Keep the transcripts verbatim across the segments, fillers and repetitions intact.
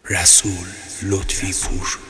رسول لطفی پور.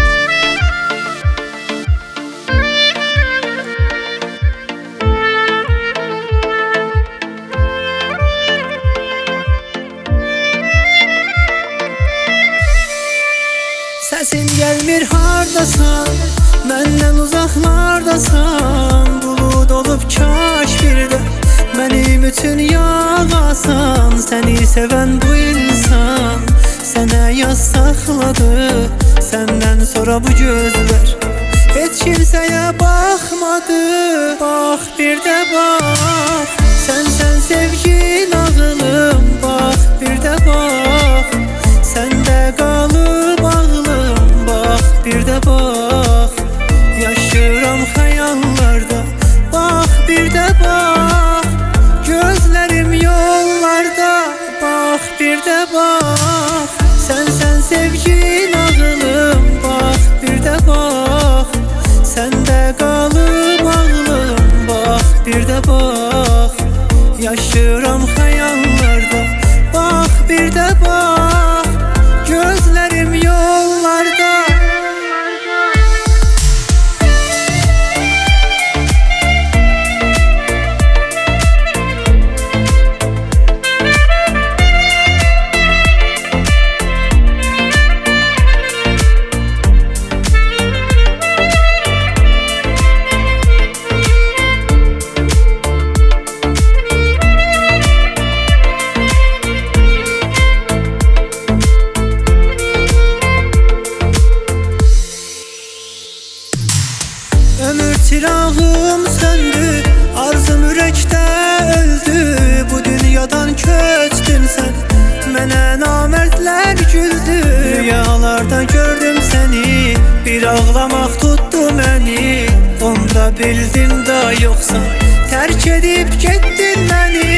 Səsin gəlmir hardasan, məndən uzaqlardasan. Bulud olub kaş bir də mənim üçün yağasan. Səni sevən bu insan sənə yaz saxladı. Səndən sonra bu gözlər heç kimsəyə baxmadı. Bax bir də bax, sən sən sevgin ağlım. Bax bir də bax, səndə qalıb ağlım. Bax bir də bax, yaşıram xəyallarda. Bax bir də bax, gözlərim yollarda. Bax bir də bax, sən sən sevgin ağlım. Bax bir də bax, səndə qalıb ağlım. Bax bir də bax, yaşıram xəyallarda. Bax bir də bax, gözlərim yollarda. Ömür çırağım söndü, arzum ürəkdə öldü. Bu dünyadan köçdün sən, mənə namərdlər güldü. Rüyalarda gördüm səni, bir ağlamaq tutdu məni. Onda bildim da yoxsa tərk edib getdin məni.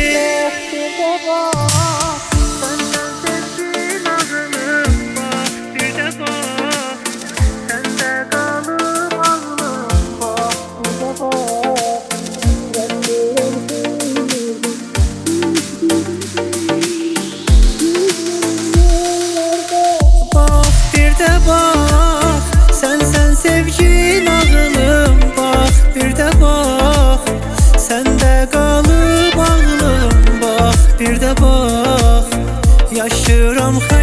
Sevgin ağlım, bax bir də bax, səndə qalıb ağlım. Bax bir də bax, yaşıram